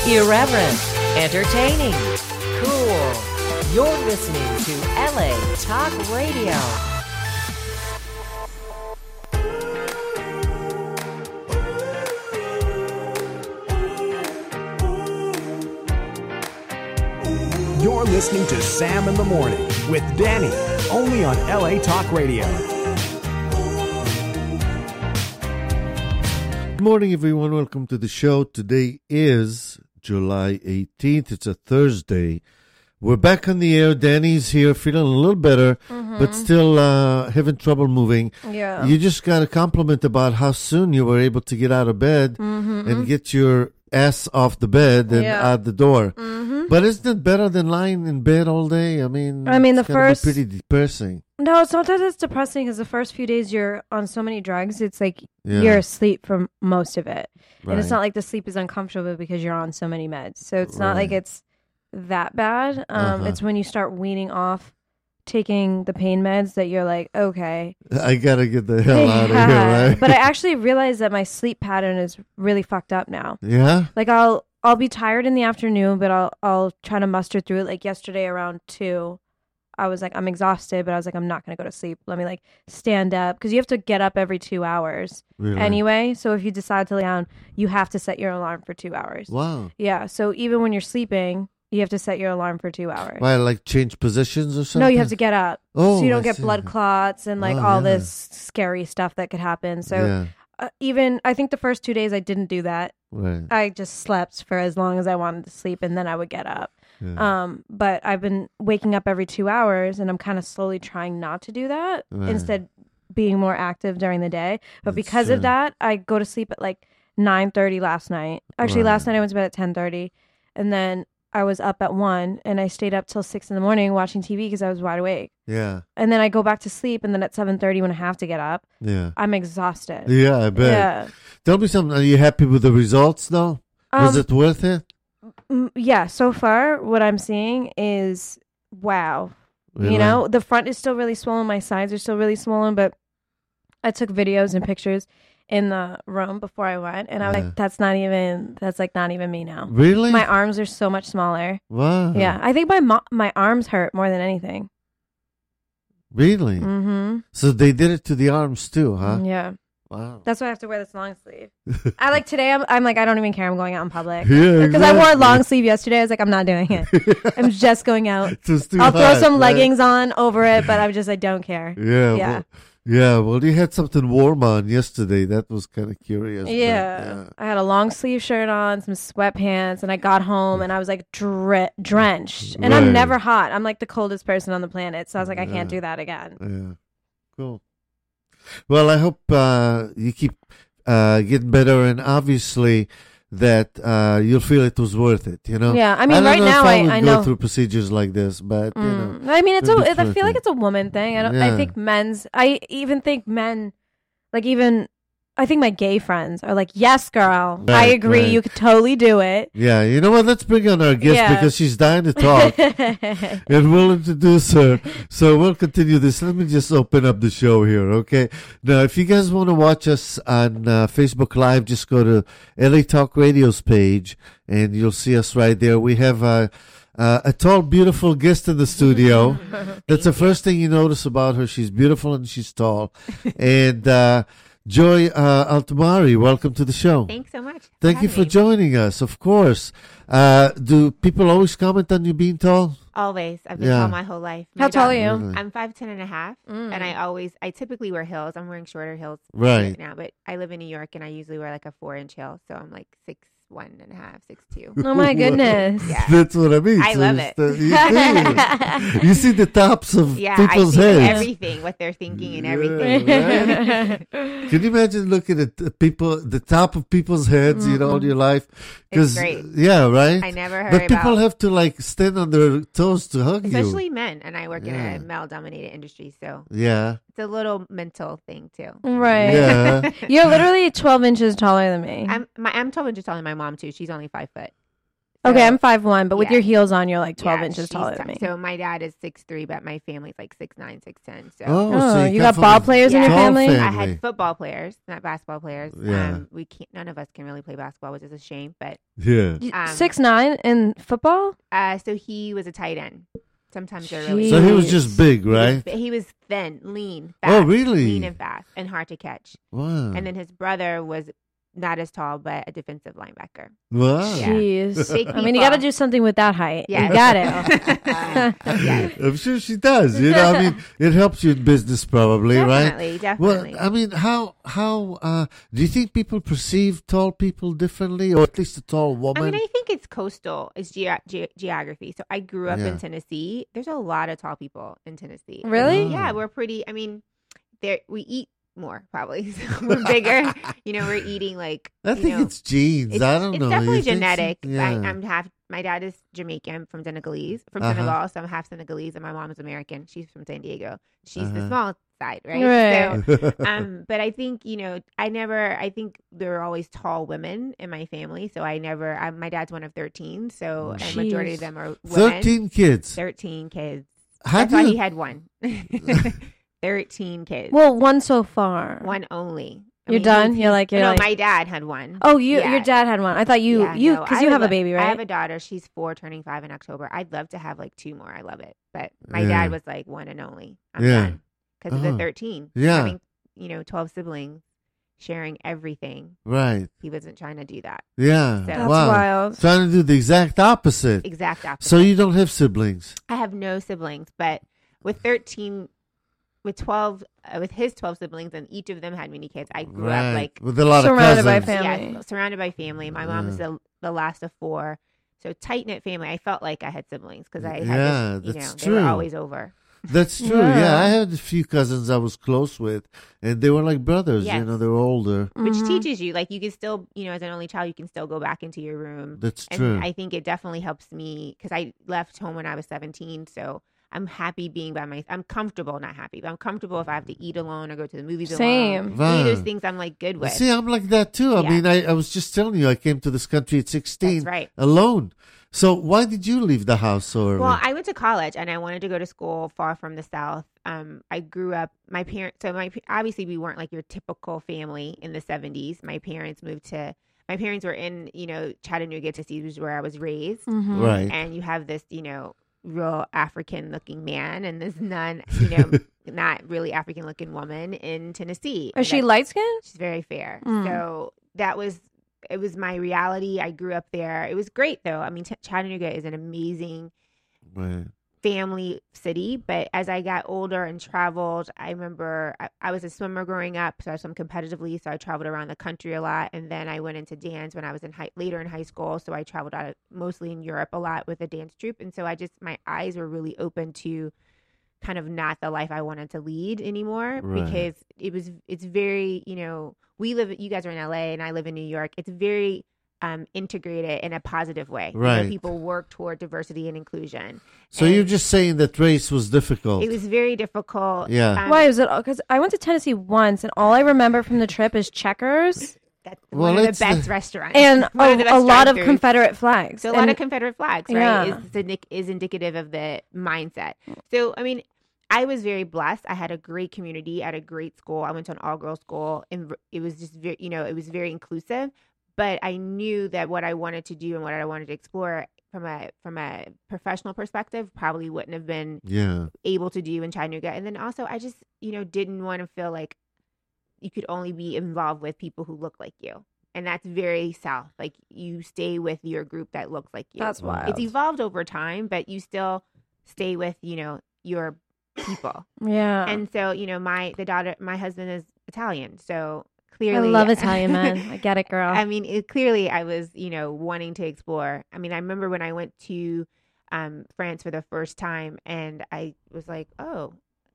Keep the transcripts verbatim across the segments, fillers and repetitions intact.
Irreverent, entertaining, cool. You're listening to L A Talk Radio. You're listening to Sam in the Morning with Danny, only on L A Talk Radio. Good morning, everyone. Welcome to the show. Today is July eighteenth. It's a Thursday. We're back on the air. Danny's here, feeling a little better, mm-hmm. but still uh, having trouble moving. Yeah. You just got a compliment about how soon you were able to get out of bed mm-hmm. and get your ass off the bed and yeah. out the door. Mm-hmm. But isn't it better than lying in bed all day? I mean, I mean, the it's gotta first be pretty depressing. No, sometimes it's depressing because the first few days you're on so many drugs, it's like Yeah. you're asleep for most of it. Right. And it's not like the sleep is uncomfortable because you're on so many meds. So it's not Right. like it's that bad. Um, Uh-huh. It's when you start weaning off taking the pain meds that you're like, okay. I gotta get the hell out of here, right? But I actually realized that my sleep pattern is really fucked up now. Yeah? Like I'll I'll be tired in the afternoon, but I'll I'll try to muster through it. Like yesterday around two, I was like, I'm exhausted, but I was like, I'm not gonna go to sleep. Let me like stand up because you have to get up every two hours Really? anyway. So if you decide to lay down, you have to set your alarm for two hours. Wow. Yeah. So even when you're sleeping, you have to set your alarm for two hours. Why, like change positions or something? No, you have to get up. Oh, so you don't I get see. blood clots and like Oh, all yeah. this scary stuff that could happen. So Yeah, uh, even I think the first two days I didn't do that. right. I just slept for as long as I wanted to sleep, and then I would get up. Yeah. Um, but I've been waking up every two hours, and I'm kind of slowly trying not to do that. Right. Instead, being more active during the day. But That's because true. of that, I go to sleep at like nine thirty last night. Actually, Right. last night I went to bed at ten thirty, and then I was up at one, and I stayed up till six in the morning watching T V because I was wide awake. Yeah, And then I go back to sleep, and then at seven thirty when I have to get up, yeah. I'm exhausted. Yeah, I bet. Yeah. Tell me something. Are you happy with the results, though? Was Um, it worth it? Mm, yeah, so far what I'm seeing is wow. Really? You know, the front is still really swollen, my sides are still really swollen, but I took videos and pictures in the room before I went, and I was Yeah. like, that's not even that's like not even me now. Really? My arms are so much smaller. Wow. Yeah, I think my mo- my arms hurt more than anything. Really? Mm-hmm. So they did it to the arms too, huh? Yeah, Wow. that's why I have to wear this long sleeve. I like today. I'm I'm like I don't even care. I'm going out in public Yeah, because I wore a exactly. long sleeve yesterday. I was like I'm not doing it. I'm just going out. It's just too I'll throw hot, some right? leggings on over it, but I'm just I don't care. Yeah. Yeah. Well, yeah. Well, you had something warm on yesterday. That was kind of curious. but, Yeah. I had a long sleeve shirt on, some sweatpants, and I got home and I was like dre- drenched. And Right. I'm never hot. I'm like the coldest person on the planet. So I was like, I can't Yeah. do that again. Yeah. Cool. Well, I hope uh, you keep uh, getting better, and obviously that uh, you'll feel it was worth it. You know. Yeah, I mean, don't right know now if I, I, would I go know. through procedures like this, but you know. Mm. I mean, it's a. it'll be I worth feel like it. it's a woman thing. I don't. I Yeah. think men's. I even think men, like even. I think my gay friends are like, yes, girl, I Right, agree. right. You could totally do it. Yeah, you know what? Let's bring on our guest Yeah. because she's dying to talk, and we'll introduce her. So we'll continue this. Let me just open up the show here, okay? Now, if you guys want to watch us on uh, Facebook Live, just go to L A Talk Radio's page, and you'll see us right there. We have uh, uh, a tall, beautiful guest in the studio. That's the first thing you notice about her. She's beautiful and she's tall. And uh, Joy uh, Altamari, welcome to the show. Thanks so much. Thank you having for me. joining us, of course. Uh, do people always comment on you being tall? Always. I've been Yeah. tall my whole life. My How tall are daughter- you? Really? I'm five ten and a half, Mm. and I always, I typically wear heels. I'm wearing shorter heels Right. now, but I live in New York, and I usually wear like a four inch heel, so I'm like six one and a half, six two. Oh my goodness. Yeah. That's what I mean. I So love it's it. the- you, do. You see the tops of Yeah, people's I see heads. everything, what they're thinking and Yeah, everything. right? Can you imagine looking at the people, the top of people's heads, you know, all your life? It's great. Yeah, right? I never heard But people about, have to like stand on their toes to hug especially you. men, and I work Yeah. in a male dominated industry, so Yeah. it's a little mental thing too. Right. Yeah. You're literally twelve inches taller than me. I'm my I'm twelve inches taller than my mom too. She's only five foot. Okay, I'm five one, but with yeah. your heels on, you're like twelve Yeah, inches she's taller t- than me. So my dad is six three, but my family's like six nine, six ten. So Oh, Oh, so you come got from ball a players in Yeah. your tall family? I family. had football players, not basketball players. Yeah. Um, we can't. None of us can really play basketball, which is a shame. But Yeah. um, Six nine in football? uh, so he was a tight end. Sometimes they're really. So he was Jeez. just big, He was- right? He was thin, lean. Oh, Fast, really? Lean and fast, and hard to catch. Wow. And then his brother was not as tall, but a defensive linebacker. Wow. Yeah. Jeez. Big I mean, you got to people. do something with that height. Yes. You got it. Yes. I'm sure she does. You know, I mean, it helps you in business, probably, right? Definitely, definitely. Well, I mean, how how uh, do you think people perceive tall people differently, or at least a tall I woman? mean, I think it's coastal. It's ge- ge- geography. So I grew up Yeah. in Tennessee. There's a lot of tall people in Tennessee. Really? Oh. Yeah, we're pretty. I mean, there we eat more probably. So we're bigger. You know, we're eating like. I you think know, it's genes. It's, I don't it's know. definitely You think so? genetic. Yeah. I, I'm half. My dad is Jamaican from Senegalese, from Uh-huh. Senegal, so I'm half Senegalese, and my mom is American. She's from San Diego. She's the Uh-huh. small side, right? Right. So, um, but I think you know, I never. I think there were always tall women in my family, so I never. I, my dad's one of thirteen, so a majority of Jeez. them are women. Thirteen kids. Thirteen kids. How That's do why you? he had one. Thirteen kids. Well, one so far. one only. I You're mean, done? he- You're like- you're no. like- my dad had one. Oh, you Yeah. your dad had one. I thought you Yeah, you no, because I you would have a love- baby, I have right? a daughter. She's four, turning five in October. I'd love to have like two more. I love it, but my Yeah. dad was like one and only. I'm Yeah. done because of Oh. the thirteen. Yeah. Having, you know, twelve siblings, sharing everything. Right. He wasn't trying to do that. Yeah. That's wow. wild. Trying to do the exact opposite. Exact opposite. So you don't have siblings. I have no siblings, but with thirteen, with twelve, uh, with his twelve siblings, and each of them had many kids. I grew Right. up like with a lot Surrounded of by cousins. family. yes, surrounded by family. My mom is the the last of four, so tight knit family. I felt like I had siblings because I had Yeah, this, you that's know, they were true. always over. That's true. Yeah. Yeah. I had a few cousins I was close with, and they were like brothers. You Yes. know, they were older. Which Mhm. teaches you, like, you can still, you know, as an only child, you can still go back into your room. That's And true. I think it definitely helps me because I left home when I was seventeen. So I'm happy being by myself. I'm comfortable, not happy, but I'm comfortable if I have to eat alone or go to the movies alone. Same. Any of Right. those things I'm like good with. See, I'm like that too. I Yeah. mean, I, I was just telling you, I came to this country at sixteen That's right. alone. So why did you leave the house so early? Well, I went to college and I wanted to go to school far from the South. Um, I grew up, my parents, so my obviously we weren't like your typical family in the seventies. My parents moved to, my parents were in, you know, Chattanooga, Tennessee, which is where I was raised. Mhm. right. And you have this, you know, real African looking man and this non, you know, not really African looking woman in Tennessee. Is she That's- light skinned? She's very fair. Mm. So that was, it was my reality. I grew up there. It was great though. I mean, T- Chattanooga is an amazing Right. family city, but as I got older and traveled, I remember I, I was a swimmer growing up, so I swam competitively, so I traveled around the country a lot, and then I went into dance when I was in high, later in high school, so I traveled out of, mostly in Europe a lot with a dance troupe, and so I just my eyes were really open to kind of not the life I wanted to lead anymore Right. because it was it's very, you know, we live you guys are in L A and I live in New York. It's very um, integrated in a positive way. You know, Right. people work toward diversity and inclusion. So And you're just saying that race was difficult. it was very difficult. Yeah. Um, Why is it? Because I went to Tennessee once, and all I remember from the trip is Checkers That's Well, one of it's the best the- restaurants. and One of the a, a best lot of drive-thrus. Confederate flags. So a lot And- of Confederate flags, right? Yeah. Is, indic- is indicative of the mindset. So, I mean, I was very blessed. I had a great community at a great school. I went to an all girls school, and it was just very, you know, it was very inclusive. But I knew that what I wanted to do and what I wanted to explore from a from a professional perspective probably wouldn't have been yeah. able to do in Chattanooga. And then also, I just, you know, didn't want to feel like you could only be involved with people who look like you. And that's very South. Like, you stay with your group that looks like you. That's wild. It's evolved over time, but you still stay with, you know, your people. Yeah. And so, you know, my the daughter, my husband is Italian, so I clearly, love Italian men. I get it, girl. I mean, it, clearly, I was, you know, wanting to explore. I mean, I remember when I went to um, France for the first time, and I was like, oh,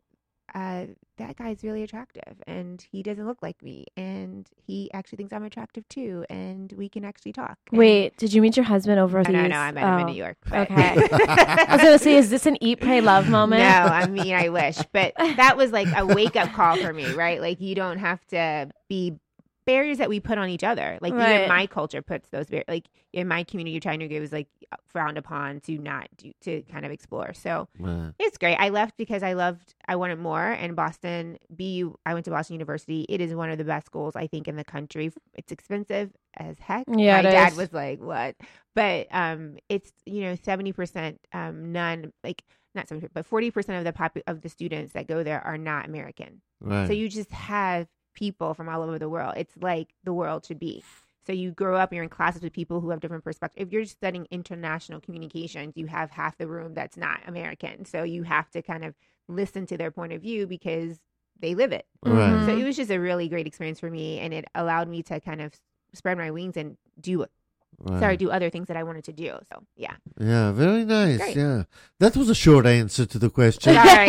uh, that guy's really attractive, and he doesn't look like me, and he actually thinks I'm attractive too, and we can actually talk. And- Wait, did you meet your husband over no, these? no, no, I met him in oh, New York. But. Okay. I was gonna say, is this an eat, pray, love moment? No, I mean, I wish. But that was like a wake up call for me, right? Like, you don't have to be barriers that we put on each other. Like Right. even my culture puts those barriers. Like in my community, Chinese was like frowned upon to not do to kind of explore. So Right. it's great. I left because I loved. I wanted more. And Boston B U. I went to Boston University. It is one of the best schools I think in the country. It's expensive as heck. Yeah, my it dad is. was like, "What?" But um, it's you know seventy percent um none like not seventy, but forty percent of the pop of the students that go there are not American. Right. So you just have people from all over the world. It's like the world should be. So you grow up, you're in classes with people who have different perspectives. If you're studying international communications, you have half the room that's not American. So you have to kind of listen to their point of view because they live it. Right. Mhm. So it was just a really great experience for me, and it allowed me to kind of spread my wings and do Right. sorry, do other things that I wanted to do. So yeah. Yeah, very nice. Great. Yeah. That was a short answer to the question. Sorry.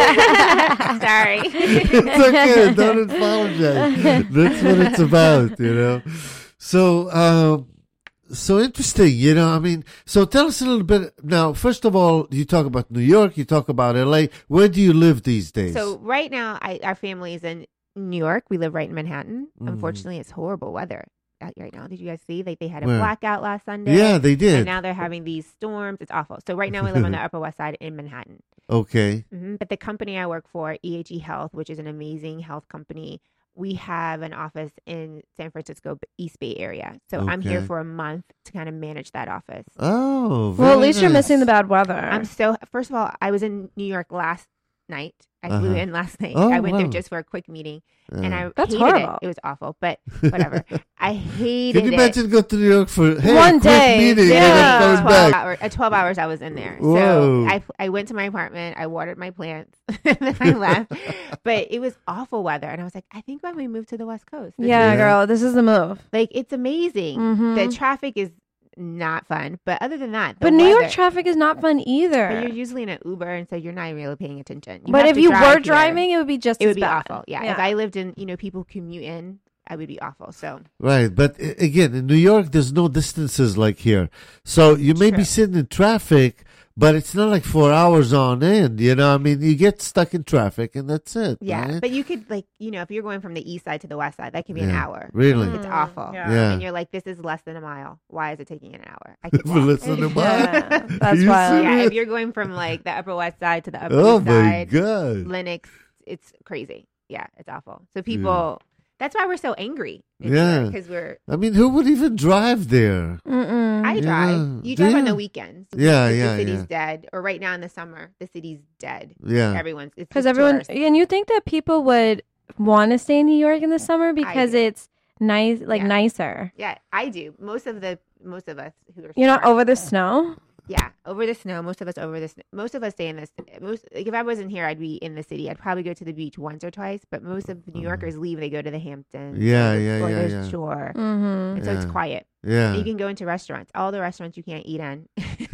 Sorry. It's okay. Don't apologize. That's what it's about, you know. So, um, so interesting, you know. I mean, so tell us a little bit now. First of all, you talk about New York, you talk about L A. Where do you live these days? So right now, I, our family is in New York. We live right in Manhattan. Mhm. Unfortunately, it's horrible weather out right now. Did you guys see? Like they had a Where? blackout last Sunday. yeah, they And did. now they're having these storms. It's awful. So right now we live on the Upper West Side in Manhattan. Okay. hmm But the company I work for, E H E Health, which is an amazing health company, we have an office in San Francisco East Bay area. So I'm here Okay. for a month to kind of manage that office. Oh, Well, at very least you're nice. missing the bad weather. I'm so first of all, I was in New York last night. I flew Uh-huh. in last night. Oh, I went there wow. just for a quick meeting, Yeah. and I That's hated horrible. it. It was awful, but whatever. I hated Can you it. imagine go to New York for hey, One quick day, meeting yeah. and then coming twelve back? hours, uh, twelve hours I was in there. Whoa. So I, I went to my apartment. I watered my plants. and then I left. But it was awful weather. And I was like, I think when we move to the West Coast. this yeah, is- girl, this is the move. Like, it's amazing. Mhm. The traffic is not fun. But other than that, the But New York weather- traffic is not fun But you're either. usually in an Uber, and so you're not really paying attention. You But have if to you drive were here. driving, it would be just it as would be bad. awful. Yeah. If I lived in, you know, people commute in, I would be awful. So Right, but uh, again, in New York, there's no distances like here. So you may be True. sitting in traffic, but it's not like four hours on end. You know, I mean, you get stuck in traffic, and that's it. yeah, right? but you could like, you know, if you're going from the east side to the west side, that could be an Yeah. hour. Really? It's Mm, awful. yeah. Yeah. And you're like, this is less than a mile. Why is it taking an hour? I could For walk. less than a mile? Yeah, that's You wild. Yeah, serious? if you're going from like the upper west side to the upper Oh east my side, god! Lennox, it's crazy. Yeah, it's awful. So people, that's why we're so angry. Yeah. because we're. I mean, who would even drive there? Mm-mm. I Yeah. drive. You Do drive on you? the weekends. Yeah, the, yeah, The city's yeah. dead. Or right now in the summer, the city's dead. Yeah, Everyone's it's Because just everyone, tourists. and you think that people would want to stay in New York in the summer because do. it's nice, like Yeah. nicer. Yeah, I do. Most of the most of us who are You're not smart- over the snow. Yeah, over the snow. Most of us over the sn- most of us stay in this. Most like if I wasn't here, I'd be in the city. I'd probably go to the beach once or twice. But most of the New Yorkers leave. They go to the Hamptons. Uh-huh. Yeah, or the, yeah, or yeah, the yeah. shore. Mm-hmm. And so it's Yeah. quiet. yeah. You can go into restaurants. All the restaurants you can't eat in,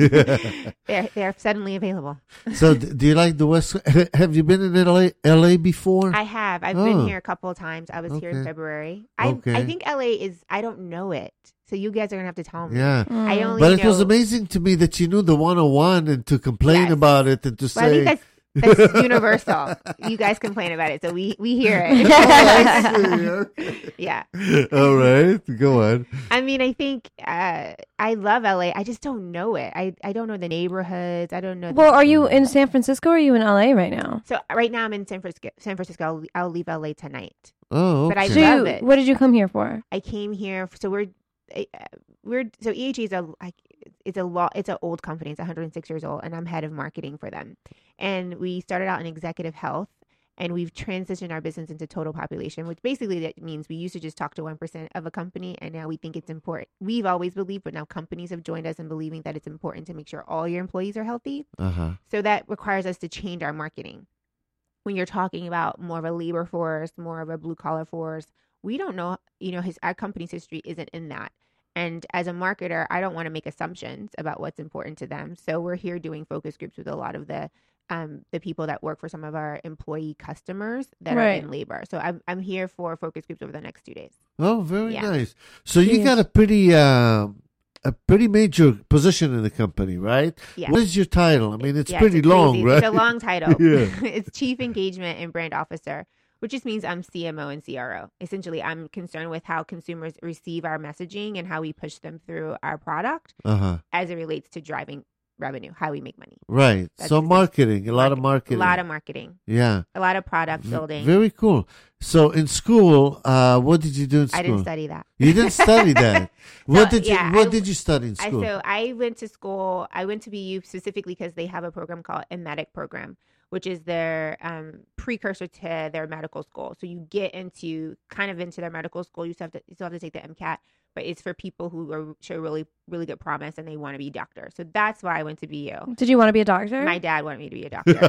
they're they're suddenly available. So, d- do you like the West? Have you been in L A, L A before? I have. I've Oh. been here a couple of times. I was here in Okay. February. I Okay. I think L A is. I don't know it. So you guys are gonna have to tell me. yeah. I only But it know. was amazing to me that you knew the one oh one and to complain Yes. about it and to Well, I say, think that's that's universal. You guys complain about it, so we we hear it. Yeah. all right, go on. I mean, I think uh, I love L A. I just don't know it. I, I don't know the neighborhoods. I don't know. The- Well, are you in San Francisco or are you in L A right now? so right now I'm in San Francisco. San Francisco. I'll, I'll leave L A tonight. Oh, okay. But I So love you, it. what did you come here for? I came here. So we're uh, we're so E H E is a like it's a law. It's an old company. It's one hundred six years old, and I'm head of marketing for them. And we started out in executive health. And we've transitioned our business into total population, which basically that means we used to just talk to one percent of a company, and now we think it's important. We've always believed, but now companies have joined us in believing that it's important to make sure all your employees are healthy. Uh-huh. So that requires us to change our marketing. When you're talking about more of a labor force, more of a blue collar force, we don't know, you know, his our company's history isn't in that. And as a marketer, I don't want to make assumptions about what's important to them. So we're here doing focus groups with a lot of the um, the people that work for some of our employee customers that are Right. in labor. So I'm I'm here for focus groups over the next two days. Oh, very Yeah. nice. So you Jeez. got a pretty, uh, a pretty major position in the company, right? Yeah. What is your title? I mean, it's Yeah, pretty it's long, crazy. right? It's a long title. Yeah. It's Chief Engagement and Brand Officer. which just means I'm C M O and C R O. Essentially, I'm concerned with how consumers receive our messaging and how we push them through our product Uh-huh. as it relates to driving revenue, how we make money. Right. That's So the- marketing, a lot of A marketing. lot of marketing, Yeah. a lot of product building. Very cool. So in school, uh, what did you do in school? I didn't study that. You didn't study that. What did you yeah, What I- did you study in I, school? so I went to school. I went to B U specifically because they have a program called a medic program, which is their um, precursor to their medical school. So you get into kind of into their medical school. You still have to you still have to take the MCAT, but it's for people who are show really really good promise and they want to be doctors. So that's why I went to B U. Did you want to be a doctor? My dad wanted me to be a doctor.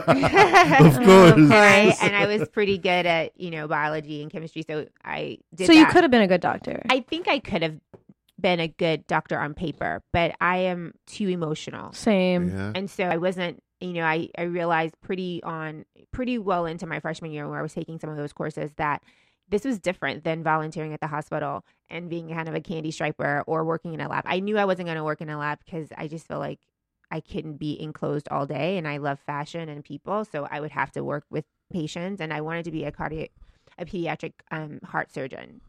Of course. and, I, and I was pretty good at you know biology and chemistry, so I did. so you that. could have been a good doctor. I think I could have been a good doctor on paper, but I am too emotional. Same. Yeah. And so I wasn't, you know, I, I realized pretty on pretty well into my freshman year where I was taking some of those courses that this was different than volunteering at the hospital and being kind of a candy striper or working in a lab. I knew I wasn't going to work in a lab because I just felt like I couldn't be enclosed all day, and I love fashion and people, so I would have to work with patients, and I wanted to be a cardiac, a pediatric um, heart surgeon.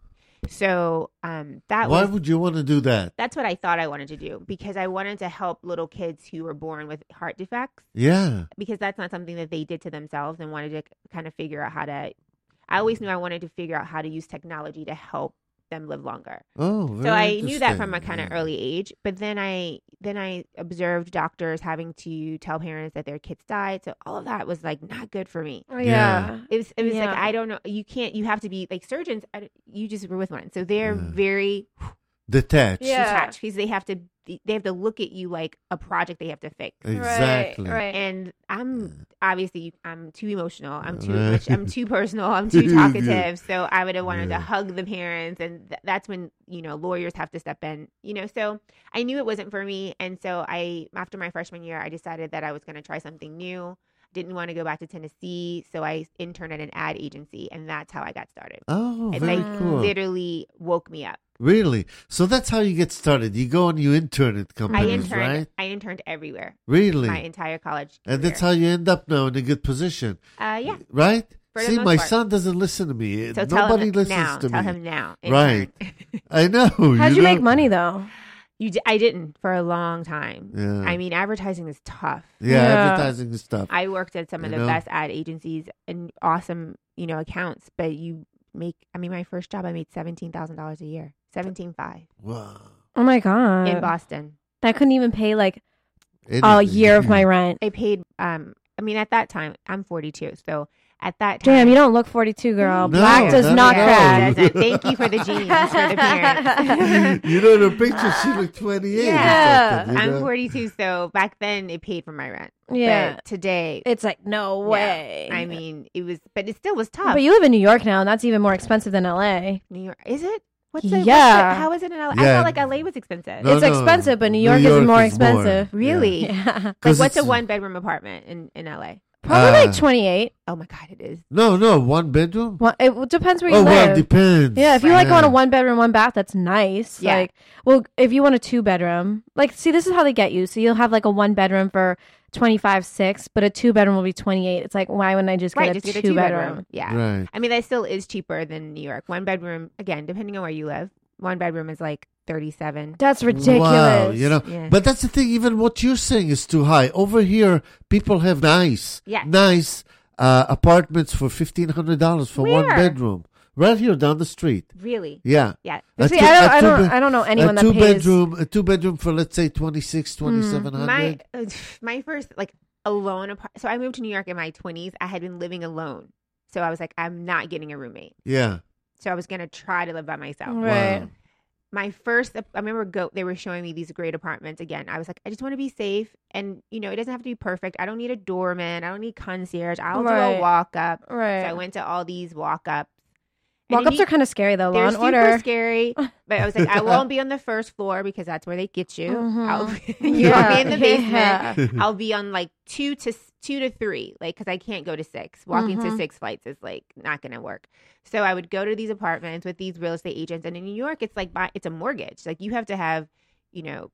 So um, that Why was would you want to do that? that's what I thought I wanted to do because I wanted to help little kids who were born with heart defects Yeah. because that's not something that they did to themselves and wanted to kind of figure out how to. I always knew I wanted to figure out how to use technology to help them live longer. Oh, very So I knew that from a interesting. kind of Yeah. early age, but then I then I observed doctors having to tell parents that their kids died. So all of that was like not good for me. Oh, Yeah. yeah. It was it was like Yeah. I don't know. You can't. You have to be like surgeons. I- You just were with one, so they're Yeah. very Detached. Yeah. detached because they have to they have to look at you like a project they have to fix. Exactly. Right. right. And I'm obviously I'm too emotional. I'm too Right. much. I'm too personal. I'm too Yeah. talkative. So I would have wanted Yeah. to hug the parents, and th- that's when you know lawyers have to step in. You know, so I knew it wasn't for me, and so I after my freshman year, I decided that I was going to try something new. Didn't want to go back to Tennessee, so I interned at an ad agency, and that's how I got started. Oh, And very they cool. literally woke me up. Really? So that's how you get started. You go and you intern at I companies, interned. right? I interned everywhere. Really? My entire college. And that's career. how you end up now in a good position, Uh, yeah. right? For the See, most my part. son doesn't listen to me. So tell Nobody him listens now. to tell me. him now. Right. Intern. I know. How'd you, know? make money though? You, d- I didn't for a long time. Yeah. I mean, advertising is tough. Yeah, Yeah. advertising and stuff. I worked at some of You the know? best ad agencies and awesome, you know, accounts. But you make, I mean, my first job, I made seventeen thousand dollars a year, seventeen five Wow. Oh my god. in Boston. That couldn't even pay like a Anything. year of my rent. I paid. Um, I mean, at that time, I'm forty-two, so at that time, Damn, you don't look forty-two, girl. No, Black does not not at all. crack. Doesn't. Thank you for the genes for the parents. You know, the picture, she looked twenty-eight. or Yeah. something, you I'm know? forty-two, so back then it paid for my rent. Yeah. But today, It's like, no yeah, way. I mean, it was, but it still was tough. But you live in New York now, and that's even more expensive than L A. New York, is it? What's the, what's Yeah. the, how is it in L A? I Yeah. thought like L A was expensive. No, it's no. expensive, but New New York, York is more is more. expensive. Really? Yeah. Like, 'Cause what's a it's- one bedroom apartment in, in L A? Probably Ah. like twenty-eight. Oh my God, it is. No, no, one bedroom? Well, it depends where you Oh, well, live. it depends. Yeah, if you like Yeah. want a one bedroom, one bath, that's nice. Yeah. Like, well, if you want a two bedroom, like, see, this is how they get you. So you'll have like a one bedroom for twenty-five six, but a two bedroom will be twenty-eight. It's like, why wouldn't I just get Right, a just two get a two bedroom? bedroom. Yeah. Right. I mean, that still is cheaper than New York. One bedroom, again, depending on where you live, one bedroom is like thirty-seven. That's ridiculous. Wow, you know, Yeah. but that's the thing. Even what you're saying is too high. Over here, people have nice, Yes. nice uh, apartments for fifteen hundred dollars for one Where? bedroom, right here down the street. Really? Yeah, Yeah. A See, two- I don't, a I two don't, bed- I don't know anyone a that two pays. bedroom, a two bedroom for let's say twenty-six, twenty-seven My hundred. uh, my first like alone apart. So I moved to New York in my twenties. I had been living alone, so I was like, I'm not getting a roommate. Yeah, So I was gonna try to live by myself. Right. Wow. My first, I remember go. They were showing me these great apartments again. I was like, I just want to be safe, and you know, it doesn't have to be perfect. I don't need a doorman. I don't need concierge. I'll do Right. a walk up. Right. So I went to all these walk ups. Walk ups are kind of scary though. Law They're and super Order. scary, but I was like, I won't be on the first floor because that's where they get you. Mhm. I'll, you won't be in the basement. Yeah. I'll be on like two to two to three, like because I can't go to six. Walking to Mhm. six flights is like not gonna work. So I would go to these apartments with these real estate agents, and in New York, it's like buy, it's a mortgage. Like you have to have, you know,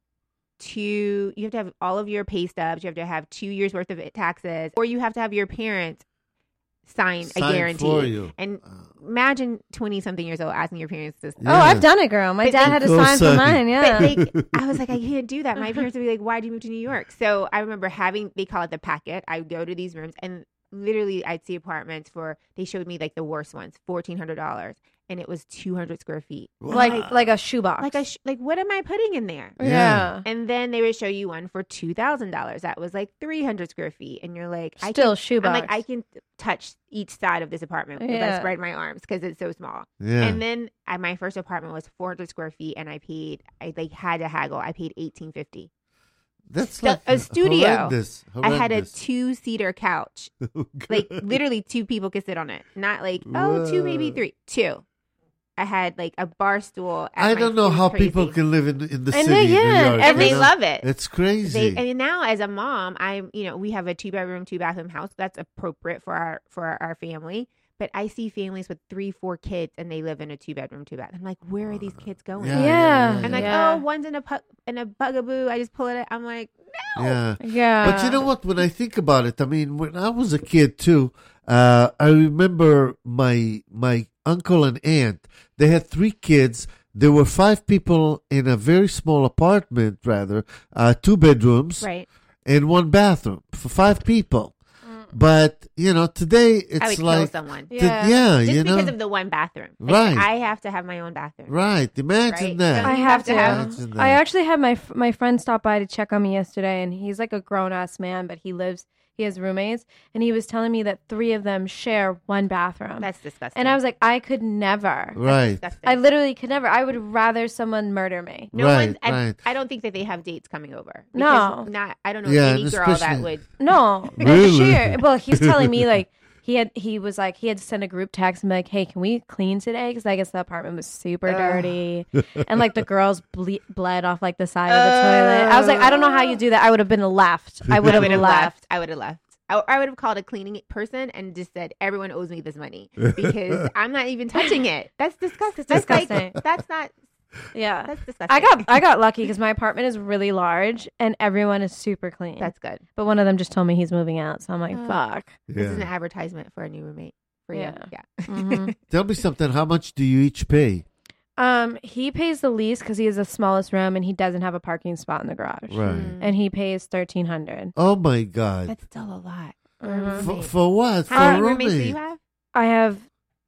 two. You have to have all of your pay stubs. You have to have two years worth of taxes, or you have to have your parents sign a Sign guarantee. for you. And imagine twenty something years old asking your parents this. Yeah. Oh, I've done it, girl. My But dad they- had to Go sign for sign. mine. Yeah. But like, I was like, I can't do that. My parents would be like, "Why'd you move to New York?" So I remember having, they call it the packet. I would go to these rooms and literally I'd see apartments for, they showed me like the worst ones, fourteen hundred dollars, and it was two hundred square feet. like like a shoebox. Like a sh- like, what am I putting in there? Yeah. yeah. And then they would show you one for two thousand dollars. That was like three hundred square feet, and you're like, I Still can, shoebox. I'm like, I can touch each side of this apartment if I Yeah. spread my arms because it's so small. Yeah. And then I, my first apartment was four hundred square feet, and I paid, I like had to haggle. I paid eighteen fifty. That's stu- like a studio. Horrendous. I had a horrendous. two seater couch, like literally two people could sit on it. Not like oh two maybe Whoa. three, two. I had like a bar stool. At I my- don't know it was how crazy. people can live in in the And city. they- in New yeah, York, and you they know? love it. It's crazy. They, and now as a mom, I'm you know we have a two bedroom, two bathroom house that's appropriate for our for our, our family. But I see families with three, four kids, and they live in a two bedroom, two bath. I'm like, where are these kids going? Yeah, Yeah. And like, Yeah. oh, one's in a pu- in a bugaboo. I just pull it. I'm like, no. yeah. Yeah. But you know what? When I think about it, I mean, when I was a kid too, uh, I remember my my uncle and aunt. They had three kids. There were five people in a very small apartment, rather, uh, two bedrooms Right. and one bathroom for five people. But you know, today it's I would like, kill someone. t- Yeah. yeah, Just you know, because of the one bathroom. Like, Right. I have to have my own bathroom. right? Imagine Right. that. I You have have to. to have- Imagine that. I actually had my f- my friend stop by to check on me yesterday, and he's like a grown ass man, but he lives. He has roommates, and he was telling me that three of them share one bathroom. That's disgusting. and I was like, I could never. right. disgusting. I literally could never. I would rather someone murder me. no Right, one's, I, right. I don't think that they have dates coming over. No. Because Not. I don't know Yeah, any and girl that especially- would. No, Really? Sure. Well, he's telling me like he had. He was like he had to send a group text and be like, "Hey, can we clean today?" Because I guess the apartment was super dirty, and like the girls ble- bled off like the side of the toilet. I was like, I don't know how you do that. I would have been left. I would I have would have left. left. I would have left. I, I would have called a cleaning person and just said, everyone owes me this money because I'm not even touching it. That's disgusting. That's disgusting. Like, that's not. Yeah. That's disgusting. I got I got lucky because my apartment is really large and everyone is super clean. That's good. but one of them just told me he's moving out, so I'm like, Oh. fuck. This is an Yeah. advertisement for a new roommate. For you. Yeah. Yeah. Mhm. Tell me something. How much do you each pay? Um, he pays the least because he has the smallest room and he doesn't have a parking spot in the garage. Right. Mm. And he pays thirteen hundred. Oh my God. That's still a lot. For a Mhm. For, roommate. for what? For How a many roommates do roommate? you have? I have,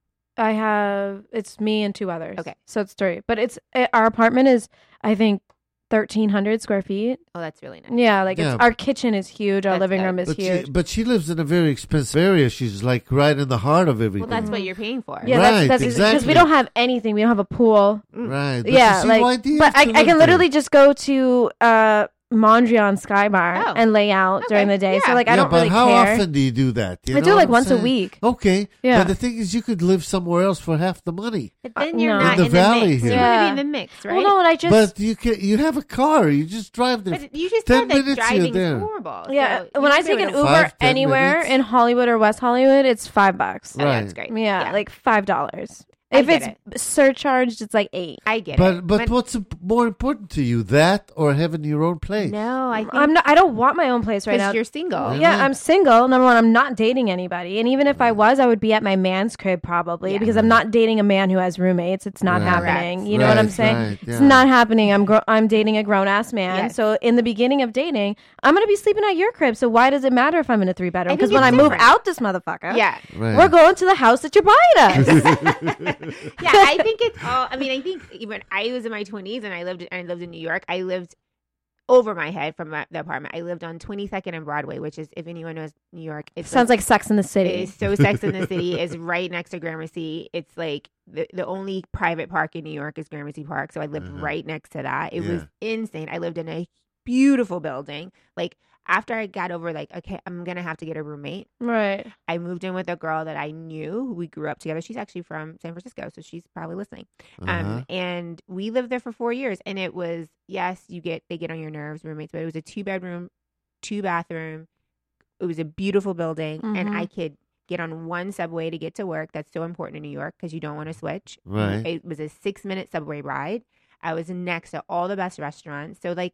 I have. It's me and two others. Okay. so it's three. But it's it, our apartment is, I think, thirteen hundred square feet. Oh, that's really nice. Yeah, like Yeah. it's our kitchen is huge. Our That's living good. room is But huge. she, but she lives in a very expensive area. She's like right in the heart of Well, everything. that's what you're paying for. yeah, Right, that's because exactly. we don't have anything. We don't have a pool. right. But yeah, you see, like, why do you but have I, to I live can there? literally just go to uh Mondrian Sky Bar Oh. and lay out Okay. during the day. So Yeah. like I yeah, don't but really how care. often do you do that? You I know do it what like I'm once a saying? week. Okay. Yeah. But the thing is, you could live somewhere else for half the money. But Uh, then you're no. not In the in valley the mix. here. You want to be Yeah. in the mix, right? Well, no, and I just but you can. You have a car. You just drive there. But you just ten said that minutes you're driving's there. horrible. yeah. So when you I should take be an able Uber to- Five, ten anywhere minutes. in Hollywood or West Hollywood, it's five bucks. Oh, Right. that's great. Yeah, like five dollars. I If get it's surcharged, it's like eight. I get But it. but When- what's imp- more important to you, that or having your own place? no, I think I'm not. I don't want my own place right now. because you're single. Yeah. Yeah, I'm single. Number one, I'm not dating anybody, and even if I was, I would be at my man's crib probably Yeah. because I'm not dating a man who has roommates. It's not Right. happening. Correct. You know what I'm Right, saying? right, It's yeah. not happening. I'm gro- I'm dating a grown ass man. Yes. So in the beginning of dating, I'm gonna be sleeping at your crib. So why does it matter if I'm in a three bedroom? I think Because when I it's move different. out, this motherfucker, Yeah. Right. we're going to the house that you're buying us. Yeah, I think it's all. I mean, I think when I was in my twenties and I lived and I lived in New York, I lived over my head from my, the apartment. I lived on twenty-second and Broadway, which is, if anyone knows New York, it's Sounds like Sex in the it City. is so Sex in the City. Is right next to Gramercy. It's like the, the only private park in New York is Gramercy Park. So I lived Mhm. right next to that. It was Yeah. insane. I lived in a beautiful building. Like after I got over, like, okay, I'm gonna have to get a roommate. Right. I moved in with a girl that I knew who we grew up together. She's actually from San Francisco, so she's probably listening. Uh-huh. Um, and we lived there for four years, and it was yes, you get they get on your nerves, roommates, but it was a two bedroom, two bathroom. It was a beautiful building, and Mhm. I could get on one subway to get to work. That's so important in New York because you don't want to switch. Right. It was a six minute subway ride. I was next to all the best restaurants, so like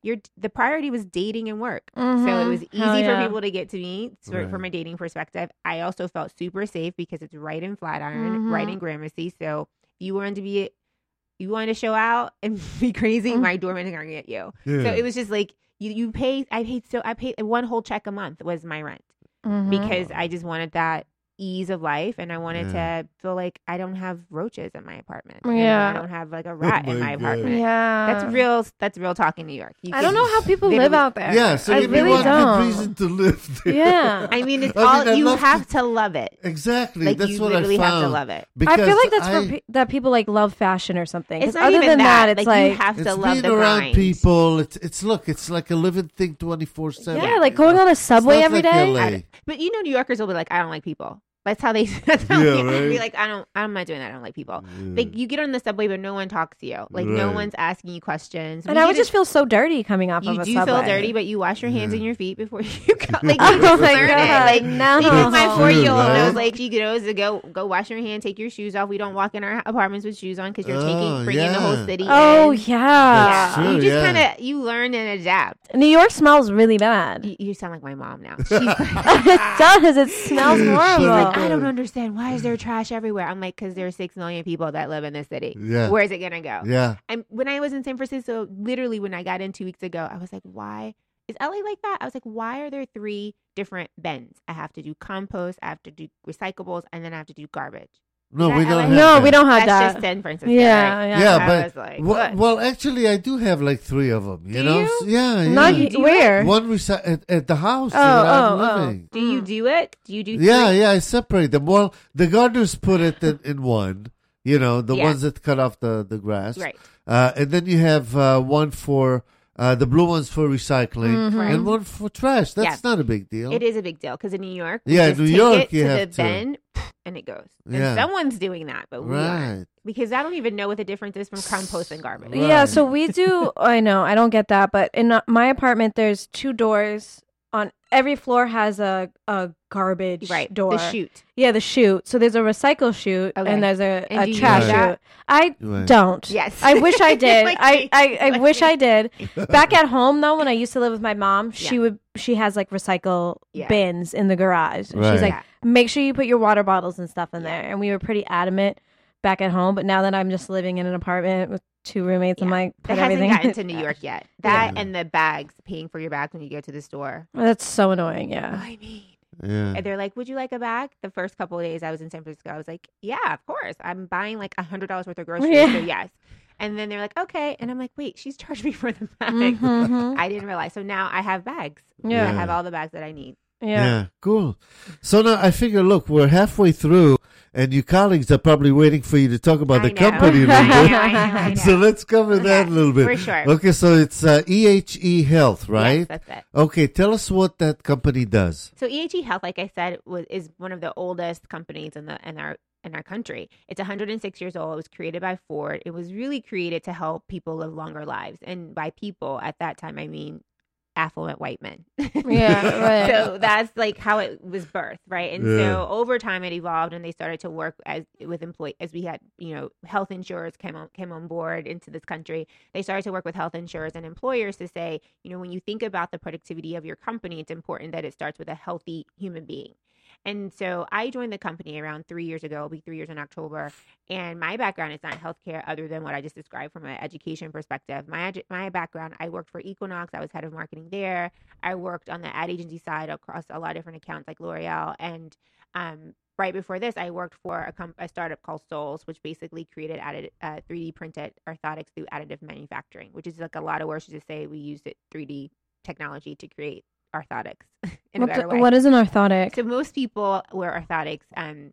your the priority was dating and work. Mhm. So it was easy Hell for yeah. people to get to me for, Right. from a dating perspective. I also felt super safe because it's right in Flatiron, Mhm. right in Gramercy. So if you wanted to be, you wanted to show out and be crazy, Mhm. my doorman is gonna get you. Yeah. So it was just like you, you pay. I paid so I paid one whole check a month was my rent Mhm. because I just wanted that ease of life, and I wanted Yeah. to feel like I don't have roaches in my apartment. and Yeah. I don't have like a rat in my my God. apartment. Yeah. That's real. That's real talk in New York. You I can- don't know how people they live don't- out there. Yeah, so I you really want don't. good reason to live there. Yeah. I mean, it's I mean, all I you love have to- to love it. Exactly. Like That's you what literally I found. have to love it. Because I feel like that's I, for pe- that people like love fashion or something. It's 'Cause not other even than that. that, it's like, like, you have it's to love being the around grind. people. It's it's look. It's like a living thing twenty four seven. yeah, like going on a subway every day. L A. But you know, New Yorkers will be like, I don't like people. That's how they. That's how Yeah, they right? be like, I don't. I'm not doing that. I don't like people. Yeah. Like you get on the subway, but no one talks to you. Like no Right. one's asking you questions. And We I would get just feel so dirty coming off You of a do subway. feel dirty, but you wash your hands Yeah. and your feet before you go. Like Oh you just my learn God, it. Like no. even my That's four year old true, knows. right? Like she knows to go go wash your hand, take your shoes off. We don't walk in our apartments with shoes on because you're Oh, taking bringing the whole yeah. city. Oh in. yeah. That's yeah. true, You just yeah. kind of you learn and adapt. New York smells really bad. You, you sound like my mom now. She's It does. It smells She's horrible. like, I don't understand. Why is there trash everywhere? I'm like, because there's six million people that live in this city. Yeah. Where's it gonna go? Yeah. And when I was in San Francisco, literally when I got in two weeks ago, I was like, why is L A like that? I was like, why are there three different bins? I have to do compost, I have to do recyclables, and then I have to do garbage. No, Is we that don't L A? have No, that. we don't have That's that. just San Francisco. Yeah, right? yeah. Yeah, I but was like, well, what? well, actually, I do have like three of them. You Do know? you? S- Yeah, yeah. Not Do you y- do where. One reci- at, at the house Oh, that I'm oh, oh. living. Do you Mm. do it? Do you do Yeah, three? yeah, I separate them. Well, the gardeners put it in, in one. You know, the Yeah. ones that cut off the the grass. Right. Uh, and then you have uh, one for uh, the blue ones for recycling, Mhm. Right. and one for trash. That's Yeah. not a big deal. It is a big deal because in New York, we Yeah, just New take York, it you to have the to. bin and it goes. And Yeah. someone's doing that, but we aren't. Right. Because I don't even know what the difference is from compost and garbage. Right. Yeah, so we do. I know, I don't get that, but in uh, my apartment, there's two doors on every floor has a a garbage Right. door. The chute. Yeah, the chute. So there's a recycle chute Okay. and there's a, And a do you trash do chute. that? I Right. don't. Yes. I wish I did. Like I, me. I, I Like wish me. I did. Back at home though, when I used to live with my mom, she Yeah. would she has like recycle Yeah. bins in the garage. And Right. she's like, Yeah. make sure you put your water bottles and stuff in Yeah. there. And we were pretty adamant back at home, but now that I'm just living in an apartment with two roommates, I'm Yeah. like, put It hasn't everything gotten in to New trash. York yet. That Yeah. and the bags, paying for your bags when you go to the store. That's so annoying. Yeah. I mean, Yeah. and they're like, "Would you like a bag?" The first couple of days I was in San Francisco, I was like, "Yeah, of course. I'm buying like a hundred dollars worth of groceries, Yeah. so yes." And then they're like, "Okay," and I'm like, "Wait, she's charged me for the bag." Mhm. I didn't realize. So now I have bags. Yeah. I have all the bags that I need. Yeah. Yeah. Cool. So now I figure, look, we're halfway through, and your colleagues are probably waiting for you to talk about I the know. company a I little know, bit. I know, I know. So let's cover that Okay, a little bit. for sure. Okay, so it's uh, E H E Health, right? Yes, that's it. Okay, tell us what that company does. So E H E Health, like I said, was is one of the oldest companies in the in our in our country. It's one hundred six years old. It was created by Ford. It was really created to help people live longer lives, and by people at that time, I mean affluent white men. Yeah, right. So that's like how it was birthed, right? And Yeah. so over time, it evolved, and they started to work as with employee as we had, you know, health insurers came on came on board into this country. They started to work with health insurers and employers to say, you know, when you think about the productivity of your company, it's important that it starts with a healthy human being. And so I joined the company around three years ago. It'll be three years in October. And my background is not healthcare, other than what I just described from an education perspective. My edu- my background, I worked for Equinox. I was head of marketing there. I worked on the ad agency side across a lot of different accounts like L'Oreal. And um, right before this, I worked for a, com- a startup called Souls, which basically created added, uh, three D printed orthotics through additive manufacturing, which is like a lot of words to say we used it three D technology to create orthotics in a What, better the- way. what is an orthotic? So most people wear orthotics, um,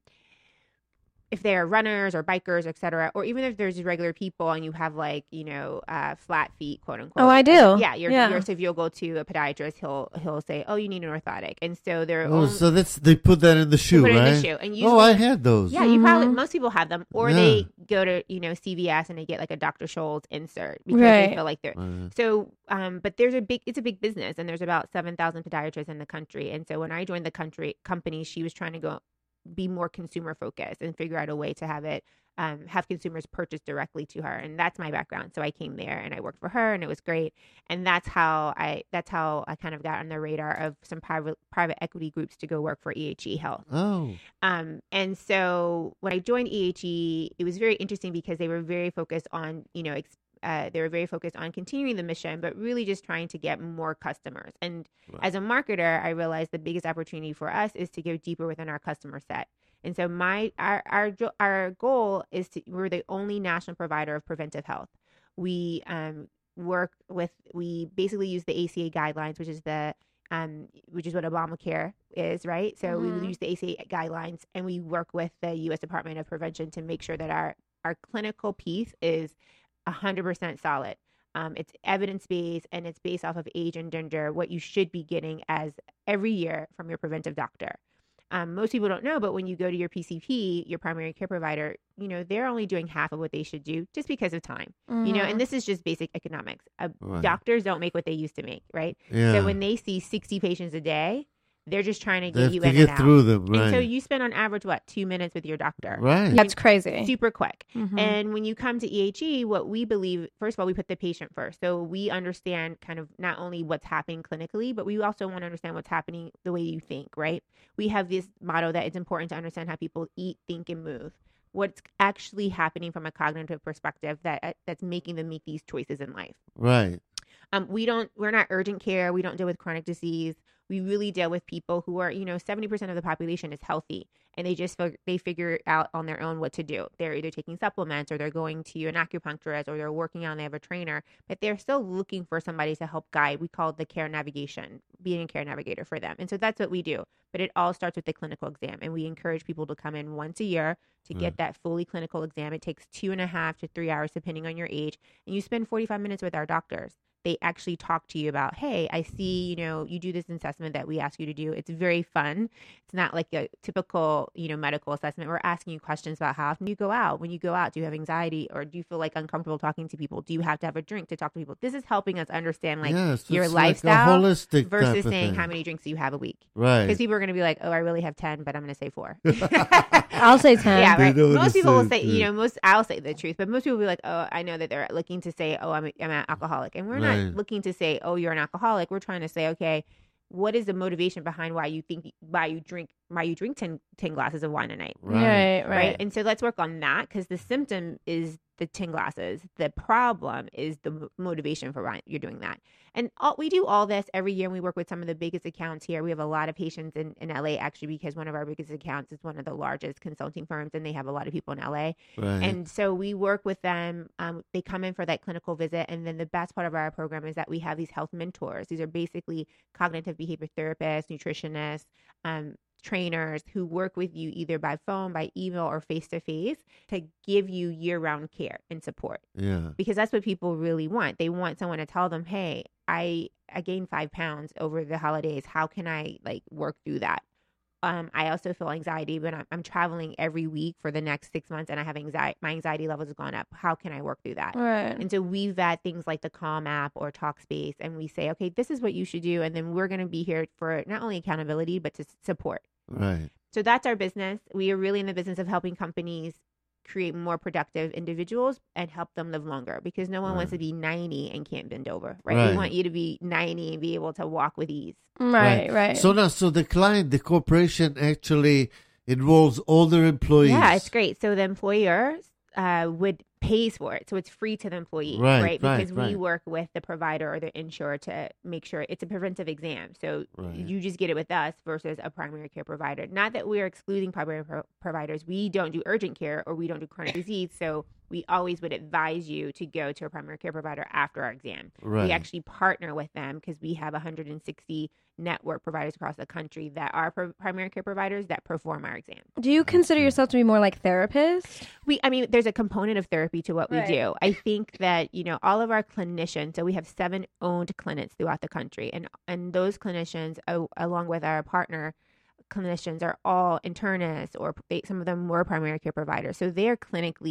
if they're runners or bikers, et cetera, or even if there's regular people and you have like, you know, uh, flat feet, quote unquote. Oh, I do. Yeah, you're, Yeah. You're, so if you'll go to a podiatrist, he'll he'll say, "Oh, you need an orthotic," and so they're Oh, own, so that's they put that in the shoe, put it right? in the shoe, and usually, Oh, I had those. yeah, you probably Mhm. most people have them, or Yeah. they go to you know C V S and they get like a Doctor Scholl's insert because Right. they feel like they're Uh, so, um, but there's a big, it's a big business, and there's about seven thousand podiatrists in the country. And so when I joined the country company, she was trying to go be more consumer focused and figure out a way to have it um, have consumers purchase directly to her. And that's my background. So I came there and I worked for her, and it was great. And that's how I that's how I kind of got on the radar of some private private equity groups to go work for E H E Health. Oh. Um, and so when I joined E H E, it was very interesting because they were very focused on, you know, ex- uh, they were very focused on continuing the mission, but really just trying to get more customers. And Right. as a marketer, I realized the biggest opportunity for us is to go deeper within our customer set. And so my our our jo- our goal is to we're the only national provider of preventive health. We um, work with we basically use the A C A guidelines, which is the um, which is what Obamacare is, right? So Mhm. we use the A C A guidelines, and we work with the U S Department of Prevention to make sure that our our clinical piece is one hundred percent solid. Um, it's evidence-based, and it's based off of age and gender, what you should be getting as every year from your preventive doctor. Um, most people don't know, but when you go to your P C P, your primary care provider, you know, they're only doing half of what they should do just because of time, you know, Mhm. and this is just basic economics. Uh, Right. Doctors don't make what they used to make, right? Yeah. So when they see sixty patients a day, they're just trying to They get have you to in get and through out. them, right? And so you spend on average, what, two minutes with your doctor? right. That's crazy. Super quick. Mhm. And when you come to E H E, what we believe, first of all, we put the patient first. So we understand kind of not only what's happening clinically, but we also want to understand what's happening the way you think, right? We have this motto that it's important to understand how people eat, think, and move. What's actually happening from a cognitive perspective that that's making them make these choices in life. Right. Um, we don't, we're not urgent care. We don't deal with chronic disease. We really deal with people who are, you know, seventy percent of the population is healthy, and they just, fig- they figure out on their own what to do. They're either taking supplements, or they're going to an acupuncturist, or they're working out and they have a trainer, but they're still looking for somebody to help guide. We call it the care navigation, being a care navigator for them. And so that's what we do. But it all starts with the clinical exam. And we encourage people to come in once a year to get that fully clinical exam. It takes two and a half to three hours, depending on your age. And you spend forty-five minutes with our doctors. They actually talk to you about, hey, I see, you know, you do this assessment that we ask you to do. It's very fun. It's not like a typical, you know, medical assessment. We're asking you questions about how often you go out. When you go out, do you have anxiety, or do you feel like uncomfortable talking to people? Do you have to have a drink to talk to people? This is helping us understand like Yes, your it's like a lifestyle holistic type versus of saying thing. how many drinks do you have a week. Right. Because people are going to be like, oh, I really have ten, but I'm going to say four. I'll say ten. Yeah, They right. know what Most to people will say, say, you yeah. know, most I'll say the truth, but most people will be like, oh, I know that they're looking to say, oh, I'm, a, I'm an alcoholic, and we're Right. not looking to say, oh, you're an alcoholic. We're trying to say, okay, what is the motivation behind why you think why you drink why you drink ten, ten glasses of wine a night, Right. Right, right. right? And so let's work on that, because the symptom is the ten glasses. The problem is the mo- motivation for why you're doing that. And all, we do all this every year. And we work with some of the biggest accounts here. We have a lot of patients in, in L A, actually, because one of our biggest accounts is one of the largest consulting firms, and they have a lot of people in L A. Right. And so we work with them. Um, they come in for that clinical visit. And then the best part of our program is that we have these health mentors. These are basically cognitive behavior therapists, nutritionists, um, trainers who work with you either by phone, by email, or face to face to give you year round care and support. yeah. Because that's what people really want. They want someone to tell them, hey, I, I gained five pounds over the holidays. How can I like work through that? Um, I also feel anxiety, but I'm, I'm traveling every week for the next six months and I have anxiety. My anxiety levels have gone up. How can I work through that? Right. And so we vet things like the Calm app or Talkspace, and we say, okay, this is what you should do. And then we're going to be here for not only accountability, but to support. Right. So that's our business. We are really in the business of helping companies create more productive individuals and help them live longer, because no one wants to be ninety and can't bend over, right? Right. We want you to be ninety and be able to walk with ease. Right, right. So now, so the client, the corporation actually enrolls all their employees. Yeah, it's great. So the employer uh, would pays for it, so it's free to the employee, Right, right? right, Because we right. work with the provider or the insurer to make sure it's a preventive exam. So Right. you just get it with us versus a primary care provider. Not that we're excluding primary pro- providers. We don't do urgent care or we don't do chronic disease. So we always would advise you to go to a primary care provider after our exam. Right. We actually partner with them because we have one hundred sixty network providers across the country that are pro- primary care providers that perform our exam. Do you consider yourself to be more like therapist? We, I mean, there's a component of therapy to what we Right. do. I think that, you know, all of our clinicians, so we have seven owned clinics throughout the country, and, and those clinicians, uh, along with our partner clinicians, are all internists, or they, some of them were primary care providers. So they're clinically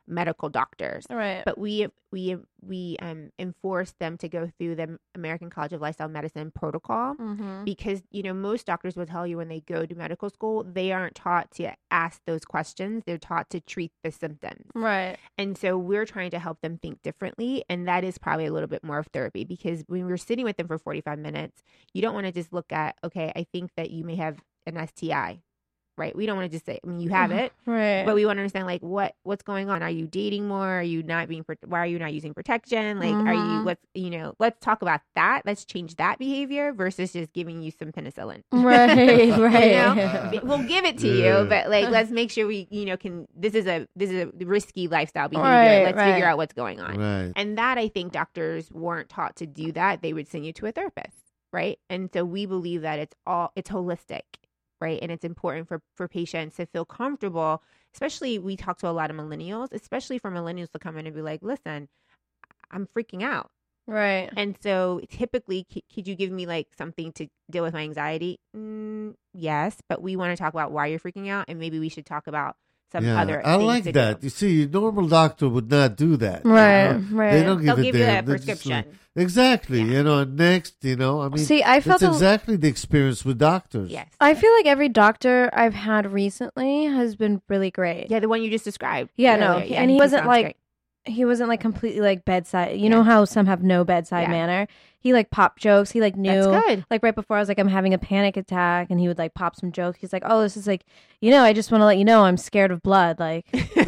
medical doctors. Right. But we we we um enforce them to go through the American College of Lifestyle Medicine protocol Mm-hmm. because, you know, most doctors will tell you when they go to medical school, they aren't taught to ask those questions. They're taught to treat the symptoms. Right. And so we're trying to help them think differently. And that is probably a little bit more of therapy because when we're sitting with them for forty-five minutes, you don't want to just look at, okay, I think that you may have an S T I, right? We don't want to just say, I mean, you have it, Right. but we want to understand like what, what's going on. Are you dating more? Are you not being, why are you not using protection? Like, are you, Mhm. what's, you know, let's talk about that. Let's change that behavior versus just giving you some penicillin. Right. Right. You know? We'll give it to Yeah. you, but like, let's make sure we, you know, can, this is a, this is a risky lifestyle behavior. Right, let's right. figure out what's going on. Right. And that I think doctors weren't taught to do that. They would send you to a therapist, right? And so we believe that it's all it's holistic, right? And it's important for for patients to feel comfortable. Especially, we talk to a lot of millennials, especially for millennials to come in and be like, "Listen, I'm freaking out." Right. And so typically, c- could you give me like something to deal with my anxiety? Mm, yes, but we want to talk about why you're freaking out, and maybe we should talk about some Yeah, other. I things like to that. do. You see, a normal doctor would not do that. you Right. know? Right. They don't give They'll a give you damn. a They're just prescription. like- exactly. Yeah. You know, next, you know, I mean, See, I felt that's a- exactly the experience with doctors. Yes. I feel like every doctor I've had recently has been really great. Yeah, the one you just described. Yeah, no, earlier. and he wasn't sounds like- great. He wasn't like completely like bedside. You Yeah. know how some have no bedside Yeah. manner? He like popped jokes. He like knew. That's good. Like right before I was like, I'm having a panic attack, and he would like pop some jokes. He's like, oh, this is like, you know, I just want to let you know I'm scared of blood. Like,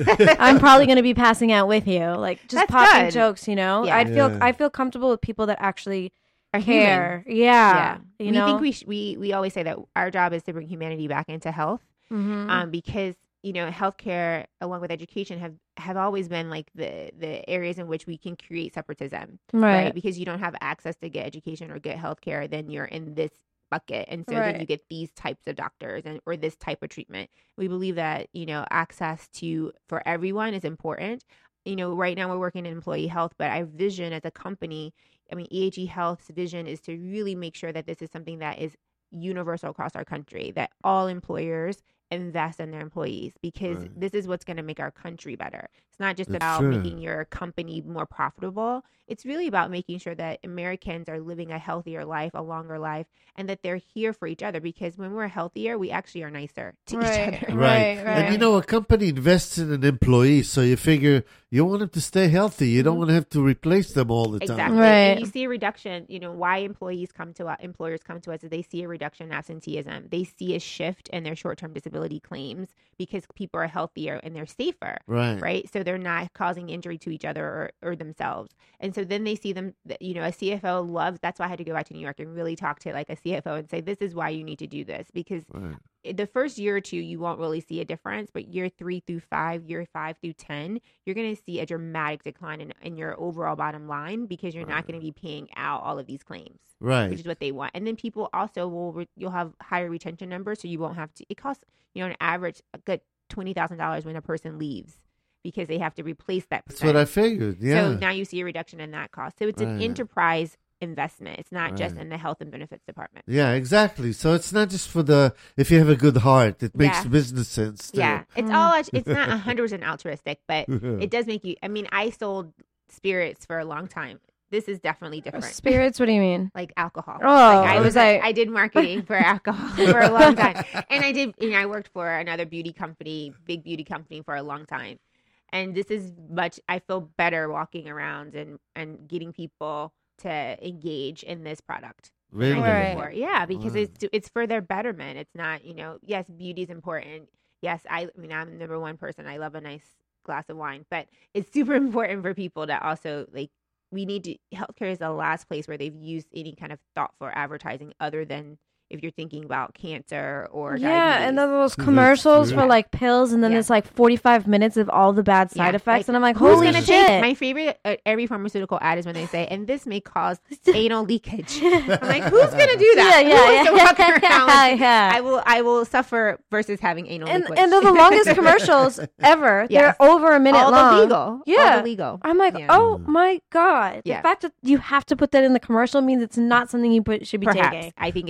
I'm probably going to be passing out with you. Like, just That's popping good. jokes, you know? Yeah. I'd feel, Yeah. I feel comfortable with people that actually Are human. care. Yeah. Yeah. You we know? think we, sh- we we always say that our job is to bring humanity back into health, Mhm. um, because you know healthcare along with education have have always been like the the areas in which we can create separatism, right? right. Because you don't have access to get education or get healthcare, then you're in this bucket, and so Right. then you get these types of doctors and or this type of treatment. We believe that you know access to for everyone is important. You know, right now we're working in employee health, but our vision as a company, I mean, E A G Health's vision is to really make sure that this is something that is universal across our country, that all employers invest in their employees because Right. this is what's going to make our country better. It's not just That's about true. making your company more profitable. It's really about making sure that Americans are living a healthier life, a longer life, and that they're here for each other because when we're healthier, we actually are nicer to Right. each other. Right. Right, And you right. know, a company invests in an employee, so you figure you want them to stay healthy. You don't want to have to replace them all the time. Exactly. Right. And you see a reduction, you know, why employees come to us, employers come to us is they see a reduction in absenteeism. They see a shift in their short-term disability claims because people are healthier and they're safer. Right. Right. So they're not causing injury to each other or, or themselves. And so then they see them, you know, a C F O loves, that's why I had to go back to New York and really talk to like a C F O and say, this is why you need to do this. Because Right. the first year or two, you won't really see a difference, but year three through five, year five through ten, you're going to see a dramatic decline in, in your overall bottom line because you're not going to be paying out all of these claims, Right. which is what they want. And then people also will, re- you'll have higher retention numbers. So you won't have to, it costs, you know, on average, a good twenty thousand dollars when a person leaves because they have to replace that. That's what I figured. Yeah. So now you see a reduction in that cost. So it's an Right. enterprise investment. It's not just Right. in the health and benefits department. Yeah, exactly. So it's not just for the, if you have a good heart, it makes Yeah. business sense. too. Yeah, it's Mm. all. It's not one hundred percent altruistic, but it does make you. I mean, I sold spirits for a long time. This is definitely different. Spirits, what do you mean? Like alcohol. Oh, like I I was was like, like- I did marketing for alcohol for a long time, and I did. You know, I worked for another beauty company, big beauty company, for a long time. And this is much. I feel better walking around and and getting people to engage in this product. Really? than I did Right. before. Yeah, because Wow. it's it's for their betterment. It's not, you know, yes, beauty is important. Yes, I, I mean, I'm the number one person. I love a nice glass of wine, but it's super important for people to also like. We need to. Healthcare is the last place where they've used any kind of thoughtful advertising other than if you're thinking about cancer or Yeah, diabetes. and then those That's commercials true. for like pills, and then Yeah. there's like forty-five minutes of all the bad side Yeah, effects, like, and I'm like, Who's holy gonna shit! take my favorite? Uh, every pharmaceutical ad is when they say, "And this may cause anal leakage." I'm like, who's gonna do that? Yeah, yeah, Who wants to yeah, walk around yeah, with- yeah. I will, I will suffer versus having anal and leakage. and they're the longest commercials ever. Yes. They're over a minute all long. the legal, Yeah. all the legal. I'm like, Yeah. oh my god! The Yeah. fact that you have to put that in the commercial means it's not something you put should be Perhaps taking. I think it makes you t-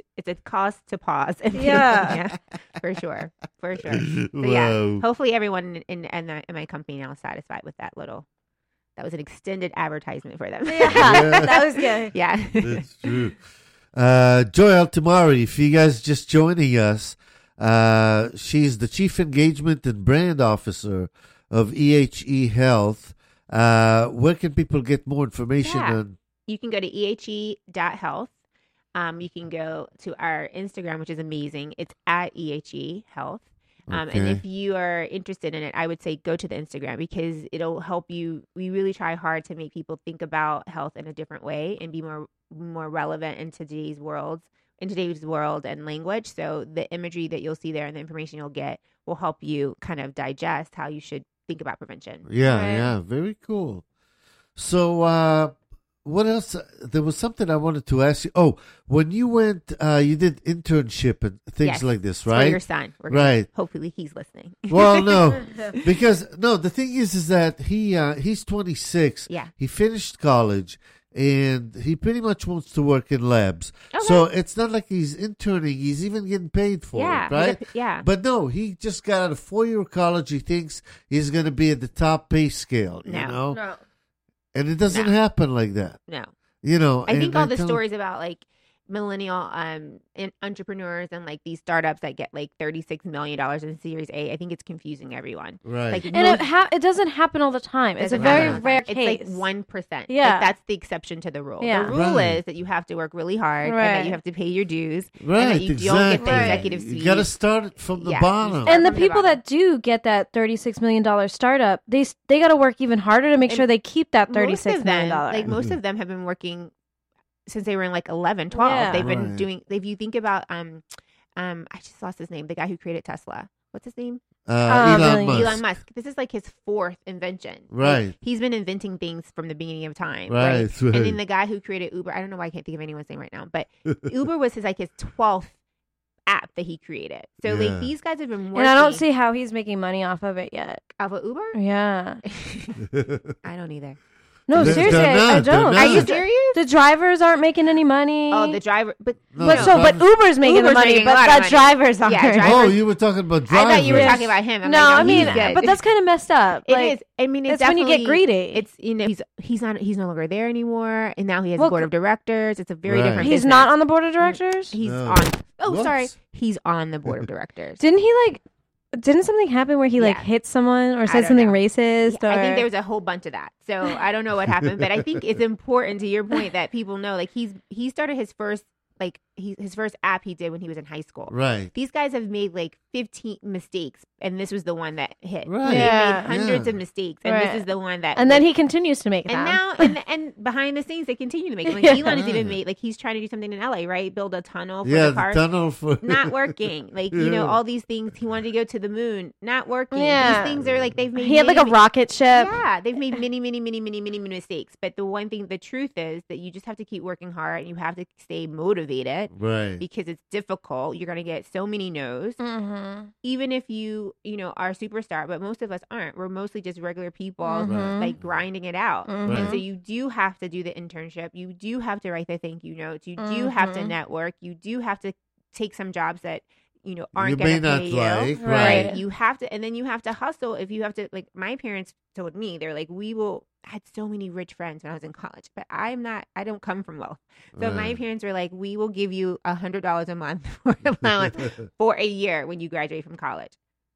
it's a cause to pause. And Yeah. yeah, for sure, for sure. So yeah, Wow. hopefully everyone in in, the, in my company now is satisfied with that little. That was an extended advertisement for them. Yeah, that was good. yeah. That's true. Uh, Joy Altimari, if you guys just joining us, uh, she's the Chief Engagement and Brand Officer of E H E Health. Uh, where can people get more information Yeah. on? You can go to E H E dot health. Um, you can go to our Instagram, which is amazing. It's at E H E Health. Um, And Okay. if you are interested in it, I would say go to the Instagram because it'll help you. We really try hard to make people think about health in a different way and be more more relevant in today's world, in today's world and language. So the imagery that you'll see there and the information you'll get will help you kind of digest how you should think about prevention. Yeah, Right. yeah, very cool. So, uh, what else? There was something I wanted to ask you. Oh, when you went, uh, you did internship and things Yes. like this, For right? your son. We're gonna- Right. Hopefully he's listening. Well, no, because no, the thing is, is that he uh, he's twenty-six. Yeah. He finished college, and he pretty much wants to work in labs. Okay. So it's not like he's interning; he's even getting paid for Yeah, it, right? he's a- yeah. But no, he just got out of four-year college. He thinks he's going to be at the top pay scale, you No. know, No. and it doesn't No. happen like that, No. you know. I and think all the tell- stories about like millennial um in entrepreneurs and like these startups that get like thirty-six million dollars in Series A, I think it's confusing everyone. right? Like And it, most- ha- it doesn't happen all the time. It's a doesn't very happen all the rare time. case. It's like one percent. Yeah. Like, that's the exception to the rule. Yeah. The rule Right. is that you have to work really hard and Right. that you have to pay your dues right, and that you exactly. don't get the Right. executive You suite. got to start it from the Yeah. bottom. And the from the people bottom. that do get that thirty-six million dollars startup, they s- they got to work even harder to make And sure they keep that Most thirty-six of million them, dollars. like most Mhm. of them have been working since they were in like eleven, twelve. Yeah. They've been Right. doing, if you think about, um, um, I just lost his name, the guy who created Tesla. What's his name? uh, Uh, Elon really, Musk. Elon Musk. This is like his fourth invention. Like, Right. he's been inventing things from the beginning of time. Right, Right. right. And then the guy who created Uber, I don't know why I can't think of anyone's name right now, but Uber was his like his twelfth app that he created. So Yeah. like these guys have been working. and I don't see how he's making money off of it yet. off of Uber. Yeah. I don't either. No, They're- seriously, they're I, I not, they're don't. not. Are you The- serious? The drivers aren't making any money. Oh, the driver, but No, but the so, but drivers- Uber's making the Uber's money, making a but lot the of money. drivers aren't. Yeah, drivers- Oh, you were talking about I drivers. thought you were talking about him. I'm no, like, I no, mean, he's good. but that's kind of messed up. It like, is. I mean, it's, it's when you get definitely- greedy. It's you know he's he's not he's no longer there anymore, and now he has Well, a board of directors. It's a very Right. different. He's business. not on the board of directors. He's No. on. Oh, Whoops. sorry. He's on the board of directors. Didn't he like? Didn't something happen where he like Yeah. hit someone or I said don't something know. racist? Yeah, or... I think there was a whole bunch of that. So I don't know what happened, but I think it's important to your point that people know. Like he's he started his first like he, his first app he did when he was in high school. Right. These guys have made like fifteen mistakes, and this was the one that hit. Right. They Yeah. made hundreds Yeah. of mistakes, and Right. this is the one that. and then he continues to make And them. now, and, and behind the scenes, they continue to make them. Like Yeah. Elon has even made like he's trying to do something in L A, right? Build a tunnel for Yeah, the the cars. tunnel for Not working. Like you know, Yeah. all these things. He wanted to go to the moon. Not working. Yeah. These things are like they've made. he had like a many, rocket ship. Yeah, they've made many, many, many, many, many mistakes. But the one thing, the truth is that you just have to keep working hard and you have to stay motivated right. because it's difficult. You're gonna get so many no's. Mm-hmm. Even if you, you know, are a superstar, but most of us aren't. We're mostly just regular people, Mhm. like grinding it out. Mhm. And so you do have to do the internship. You do have to write the thank you notes. You do have to Mhm. network. You do have to take some jobs that you know aren't You going may to not pay you. like, Right. right. You have to, and then you have to hustle. If you have to, like my parents told me, they're like, we will. I had so many rich friends when I was in college, but I'm not. I don't come from wealth. So my Right. parents were like, we will give you a hundred dollars a month for allowance for a year when you graduate from college.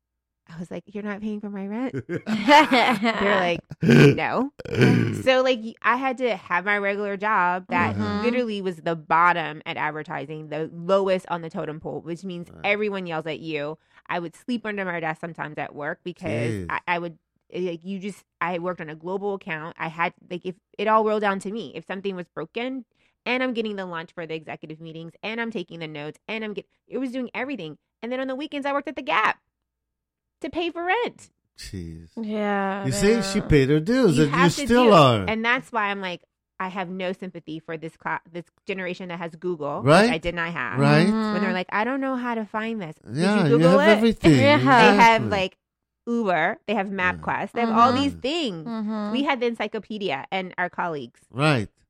I was like, you're not paying for my rent. They're like, no. So like I had to have my regular job that Mhm. literally was the bottom at advertising, the lowest on the totem pole, which means Right. everyone yells at you. I would sleep under my desk sometimes at work because Jeez. I, I would like you just I worked on a global account. I had like if it all rolled down to me. If something was broken and I'm getting the lunch for the executive meetings and I'm taking the notes and I'm get it was doing everything. And then on the weekends I worked at the Gap to pay for rent. Jeez. Yeah. You see, she paid her dues, You and you have to still do- are. And that's why I'm like, I have no sympathy for this class, this generation that has Google, Right. which I did not have. Right? When they're like, I don't know how to find this. Did Yeah, you you Google have it? everything. Yeah. They have Exactly. like Uber, they have MapQuest, they have all Mhm. these things. Mhm. We had the encyclopedia and our colleagues. Right.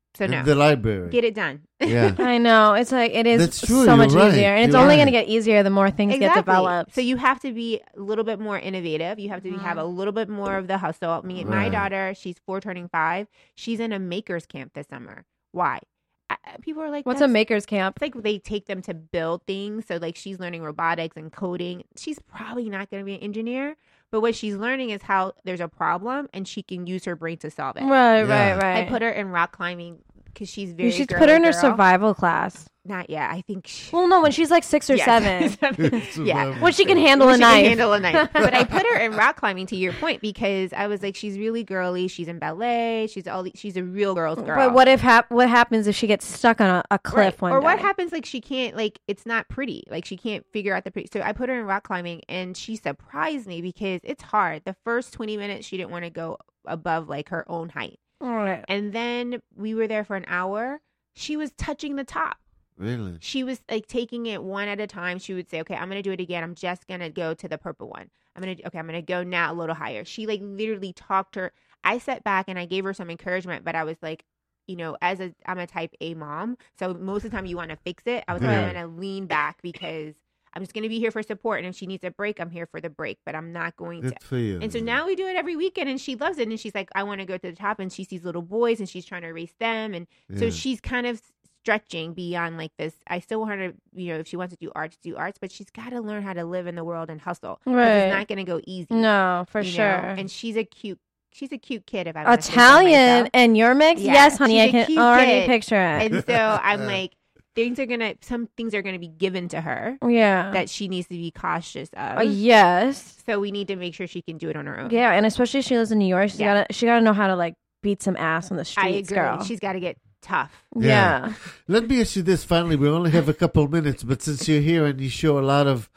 So in no, the library. get it done. Yeah. I know. It's like it is That's true, so much you're right. easier, and it's You're only right. going to get easier the more things get developed. So you have to be a little bit more innovative. You have to be, have a little bit more of the hustle. Me, my Right. daughter, she's four, turning five. She's in a makers camp this summer. Why? I, people are like, What's a "That's-" maker's camp? It's like they take them to build things. So like she's learning robotics and coding. She's probably not going to be an engineer, but what she's learning is how there's a problem and she can use her brain to solve it. Right, Yeah. right, right. I put her in rock climbing because she's very. You should girly put her in her girl. survival class. Not yet. I think. She, Well, no, when she's like six or Yes. seven, yeah. when she can handle When a she can knife. handle a knife. But I put her in rock climbing to your point because I was like, she's really girly. She's in ballet. She's all. the- She's a real girl's girl. But what if hap- what happens if she gets stuck on a, a cliff Right. one or day? what happens like she can't like it's not pretty, like she can't figure out the pretty. So I put her in rock climbing and she surprised me because it's hard. The first twenty minutes she didn't want to go above like her own height, All right. and then we were there for an hour. She was touching the top. Really? She was like taking it one at a time. She would say, okay, I'm going to do it again. I'm just going to go to the purple one. I'm going to, okay, I'm going to go now a little higher. She like literally talked her. I sat back and I gave her some encouragement, but I was like, you know, as a, I'm a type A mom. So most of the time you want to fix it. I was like, Yeah. I'm going to lean back because I'm just going to be here for support. And if she needs a break, I'm here for the break, but I'm not going to. Good for you. And so now we do it every weekend and she loves it. And she's like, I want to go to the top. And she sees little boys and she's trying to race them. And so Yeah. she's kind of stretching beyond like this. I still want her to, you know, if she wants to do arts, do arts, but she's got to learn how to live in the world and hustle. 'Cause Right. It's not going to go easy. No, for you know? sure. And she's a cute, she's a cute kid. If I want to say so Italian myself. and your mix? Yeah, Yes, honey, she's I a can cute already kid. picture it. And so I'm like, things are going to, some things are going to be given to her yeah. that she needs to be cautious of. Uh, yes. So we need to make sure she can do it on her own. Yeah, and especially if she lives in New York, she's Yeah. gotta she gotta know how to like beat some ass on the I streets, agree. girl. She's got to get tough. yeah. Let me ask you this finally. We only have a couple minutes, but since you're here and you show a lot of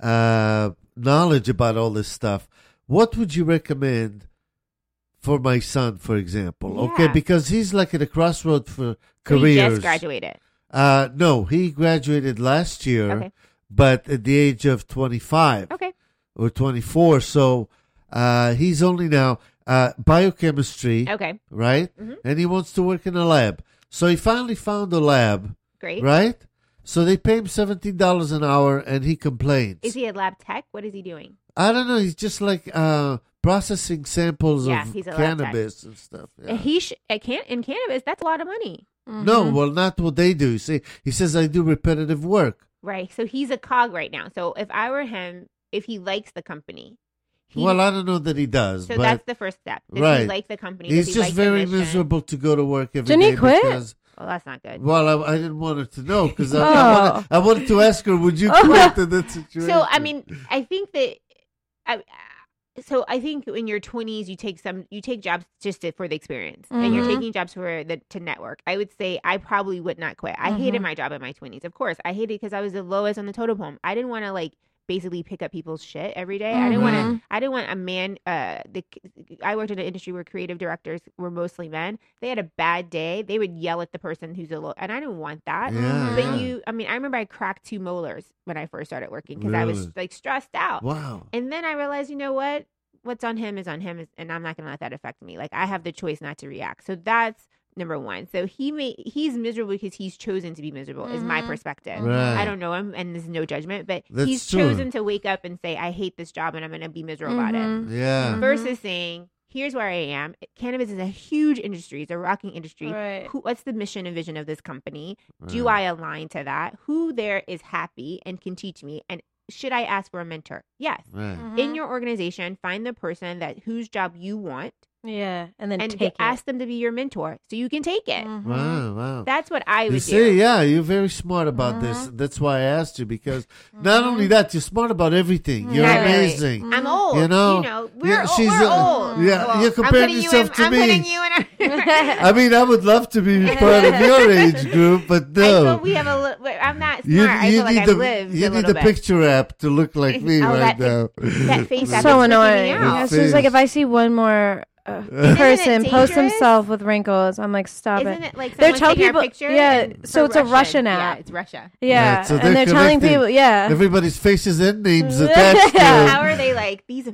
uh, knowledge about all this stuff, what would you recommend for my son, for example? Okay, Yeah. because he's like at a crossroad for So he careers. just graduated. Uh, no, he graduated last year, Okay. but at the age of twenty-five Okay. or twenty-four. So uh, he's only now uh, biochemistry, Okay. right? Mhm. And he wants to work in a lab. So he finally found a lab, Great. right? So they pay him seventeen dollars an hour, and he complains. Is he a lab tech? What is he doing? I don't know. He's just like uh, processing samples Yeah, of he's a lab tech. cannabis and stuff. Yeah. He sh- at can- in cannabis, that's a lot of money. No, Mm-hmm. well, not what they do. See, he says I do repetitive work. Right. So he's a cog right now. So if I were him, if he likes the company, he, Well, I don't know that he does, so but that's the first step. Does he right. like the company? Does he's he just like the very mission? miserable to go to work every Didn't he day quit? because. Well, that's not good. Well, I, I didn't want her to know because I, I, Oh. wanted, I wanted to ask her, would you Oh. quit in that situation? So I mean, I think that, I, so I think in your twenties you take some you take jobs just to, for the experience, and you're Mhm. taking jobs for the to network. I would say I probably would not quit. I hated my job in my twenties. Of course, I hated it because I was the lowest on the totem pole. I didn't want to like basically pick up people's shit every day. I didn't want Mhm. to. I didn't want a man. Uh, the I worked in an industry where creative directors were mostly men. They had a bad day, they would yell at the person who's a low, and I didn't want that. Yeah, But yeah. you, I mean, I remember I cracked two molars when I first started working because I was Really? like stressed out. Wow. And then I realized, you know what? What's on him is on him, and I'm not going to let that affect me. Like I have the choice not to react. So that's number one. So he may he's miserable because he's chosen to be miserable. Is my perspective. Right. I don't know him, and there's no judgment, but That's he's true. chosen to wake up and say, "I hate this job, and I'm going to be miserable about it." Mhm. Yeah. Versus saying, "Here's where I am. Cannabis is a huge industry. It's a rocking industry. Right. Who, what's the mission and vision of this company? Do Right. I align to that? Who there is happy and can teach me? And should I ask for a mentor? Yes. Right. Mm-hmm. In your organization, find the person that whose job you want Yeah, and then and take ask it. them to be your mentor so you can take it. Mhm. Wow, wow. That's what I would You do. see, yeah, you're very smart about Mm-hmm. this. That's why I asked you because not only that, you're smart about everything. You're Not really. amazing. I'm old. You know, we're, yeah, old, she's we're a- old. yeah, Well, you're comparing I'm putting yourself you to in, I'm me. putting you in a, I mean, I would love to be part of your age group, but I feel no. we have a little, I'm not smart. You, I you feel like need I've the lived you a need little the bit. picture app to look like me Oh, right that now. That face app So is freaking me annoying. out. Yeah, so it's like if I see one more uh, it person post dangerous? himself with wrinkles, I'm like, stop Isn't it. it like They're someone telling taking people, our picture? yeah. and So for it's a Russian Yeah, app. it's Russia. Yeah, Right, so and they're they're telling connecting people, yeah. Everybody's faces and names attached to Yeah. it. How are they like these Americans?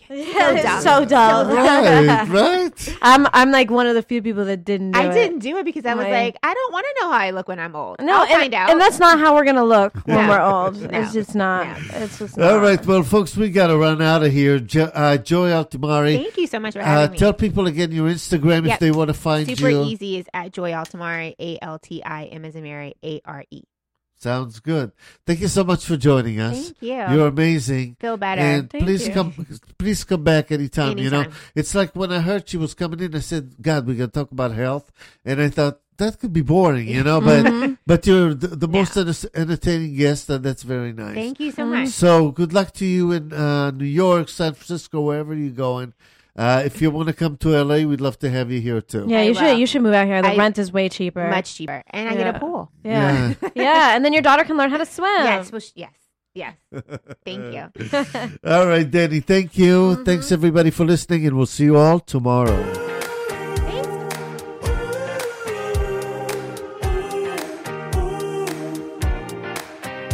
Yeah, it's dumb. so dumb. Right, right. I'm I'm like one of the few people that didn't do I it. didn't do it because I was Right. like, I don't want to know how I look when I'm old. No, I'll and, find out. and that's not how we're gonna look when No. we're old. No. It's just not. No. It's just not. All right, well, folks, we got to run out of here. Jo- uh, Joy Altimari, Thank you so much for uh, having me. tell people again your Instagram if Yep. they want to find Super you. easy is at Joy Altimari, A L T I M as in Mary, A R E. Sounds good. Thank you so much for joining us. Thank you. You're amazing. Feel better. And Thank please you. come, please come back anytime, You know, Anytime. it's like when I heard she was coming in, I said, "God, we're gonna talk about health," and I thought that could be boring, you know. But Mm-hmm. but you're the, the Yeah. most enter- entertaining guest, and that's very nice. Thank you so Mm-hmm. much. So good luck to you in uh, New York, San Francisco, wherever you're going. Uh, if you want to come to L A, we'd love to have you here too. Yeah, I you should will. you should move out here. The I- rent is way cheaper. Much cheaper. And I Yeah. get a pool. Yeah. Yeah. And then your daughter can learn how to swim. Yes. Well, sh- yes. Yes. Thank you. All right, Danny. Thank you. Thanks everybody for listening, and we'll see you all tomorrow.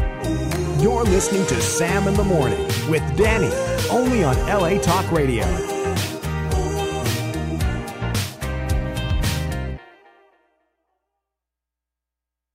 You're listening to Sam in the Morning with Danny, only on L A Talk Radio.